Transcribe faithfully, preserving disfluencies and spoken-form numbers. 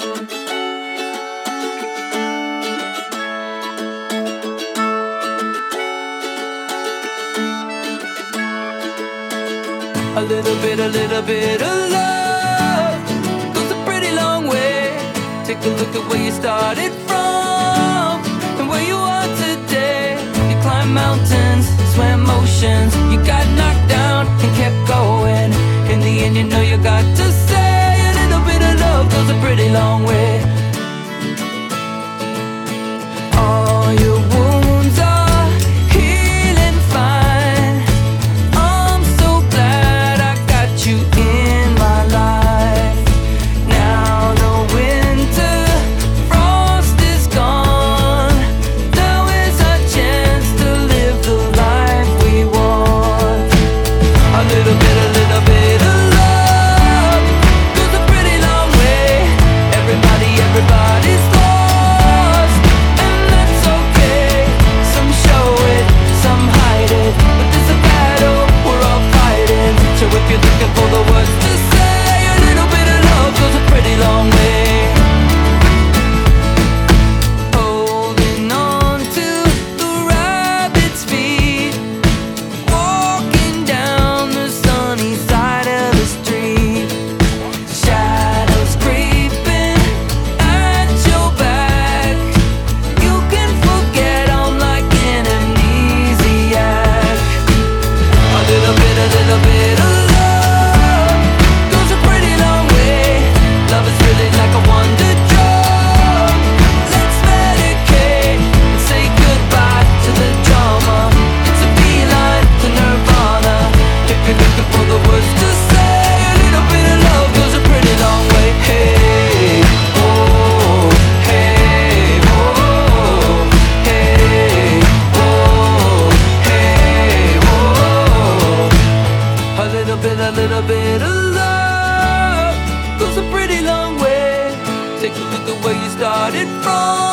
A little bit, a little bit of love goes a pretty long way. Take a look at where you started from and where you are today. You climbed mountains, swam oceans, you got knocked down and kept going. In the end, you know you got to say a little bit of love goes a pretty long way. All your wounds are healing fine. I'm so glad I got you in my life. Now the winter frost is gone. Now is our chance to live the life we want. A little bit, a little bit of love goes a pretty long way. Everybody, everybody's lost, and that's okay. Some show it, some hide it, but there's a battle we're all fighting. So if you're looking for the words to say, a little bit of love goes a pretty long way. Holding on to the rabbit's feet, walking down the sunny side of the street. Shadows creeping at your back. You can forget I'm like an amnesiac. A little bit, a little bit of love goes a pretty long way. Love is really like a wonder drug. Let's medicate and say goodbye to the drama. It's a beeline to nirvana. If you're looking for the words to say, a little bit of love goes a pretty long way. Hey, oh, hey, oh, hey, oh, hey, oh. A little bit, a little bit of love goes a pretty long way. Take a look at where you started from